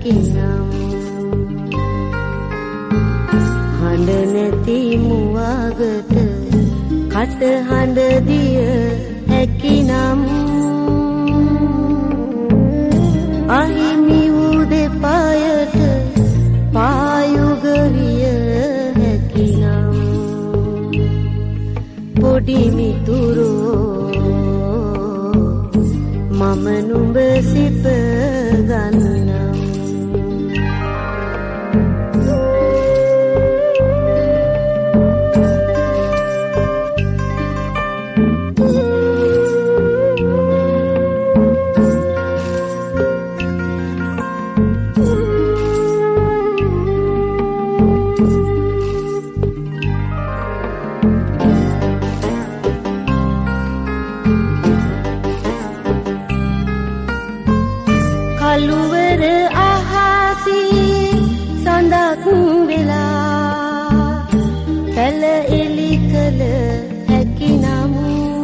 හැකිනම් හඬ නැති මුවගට කට හඬ දිය හැකිනම් අහිමි වූ දෙපායට පායුග විය හැකිනම් පොඩි මිතුරෝ මම නුඹ සිප ගන්නම් කළුවර අහසී සඳක් වෙලා පැල එලි කළ හැකිනම්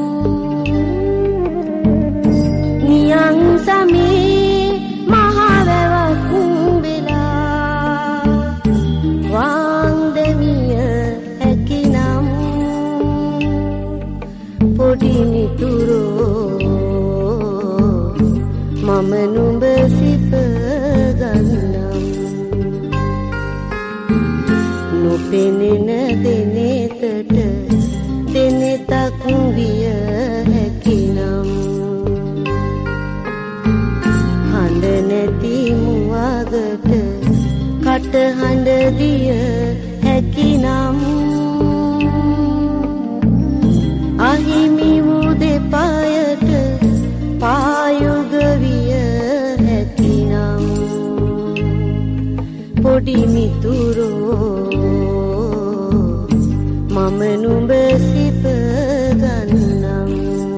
නියං සමී මහවැවක් වෙලා වාං දෙමිය හැකිනම් පොඩි මිතුරෝ මම නුඹ සිප ගන්නම් නොපෙනෙන දෙනෙතට දෙනෙතක් විය හැකිනම් හඬ නැති මුවගට කට හඬ දිය හැකිනම් අහිමි වූ දෙපායට පායුග විය හැකිනම් පොඩි මිතුරෝ මම නුඹ සිප ගන්නම්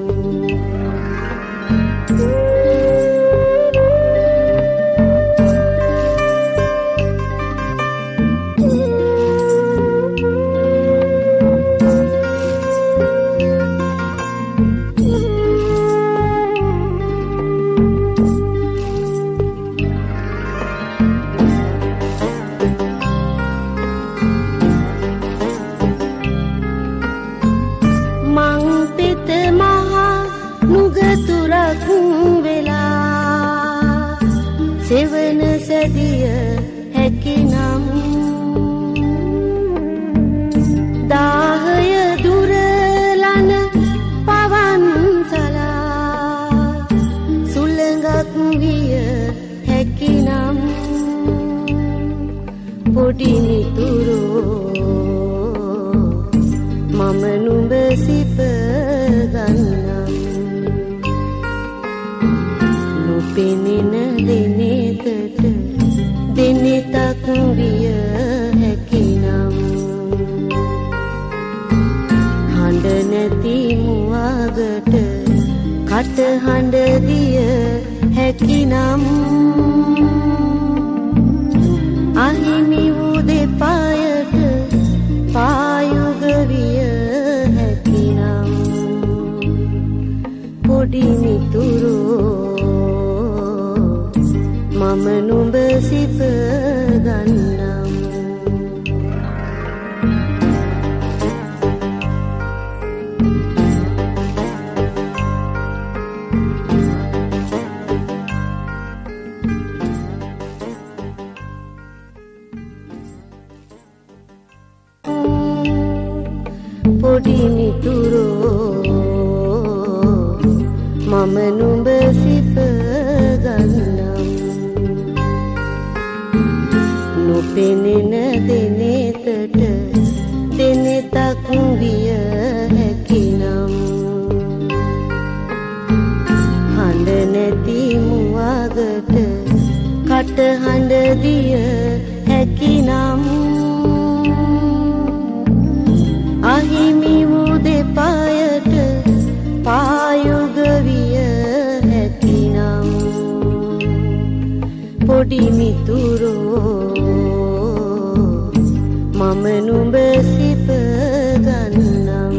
සෙවන සැදිය හැකිනම් දාහය දුරලන පවන් සලා සුළඟක් විය හැකිනම් පොඩි මිතුරෝ මම නුඹ සිප ගන්නම් නොපෙනෙන දෙනෙතට දෙනෙතක් විය හැකිනම් හඬ නැති මුවගට කට හඬ දිය හැකිනම් අහිමි වූ දෙපායට පායුග විය හැකිනම් පොඩි මිතුරෝ මම නුඹ සිප ගන්නම් පොඩි මිතුරෝ මම නුඹ සිප ගන්නම් නොපෙනෙන දෙනෙතට දෙනෙතක් විය හැකිනම් හඬ නැති මුවගට කට හඬ දිය හැකිනම් අහිමි වූ දෙපායට පායුග විය හැකිනම් පොඩි මිතුරෝ මම නුඹ සිප ගන්නම්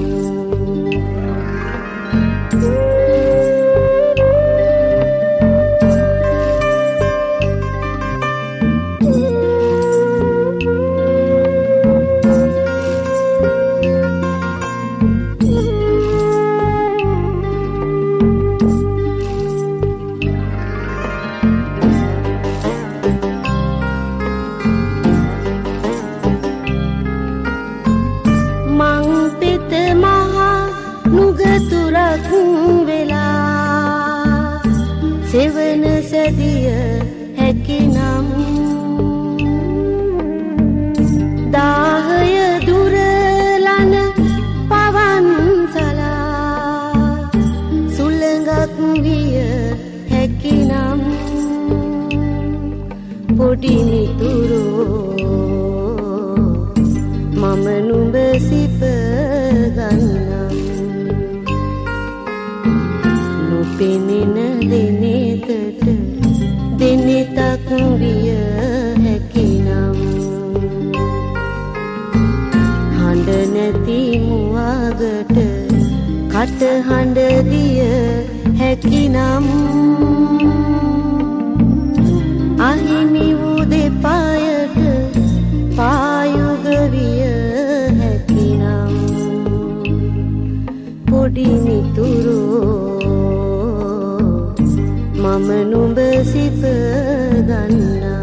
හැකිනම් දාහය දුරලන පවන්සලා සුළඟක් විය හැකිනම් පොඩි මිතුරෝ මම නුඹ සිප ගන්නම් නොපෙනෙන දෙනෙතට දෙනෙතක් විය හැකිනම් හඬ නැති මුවගට කටහඬ දිය හැකිනම් අහිමි වූ දෙපායට පායුග විය හැකිනම් පොඩි මිතුරෝ මම නුඹ සිප ගන්නම්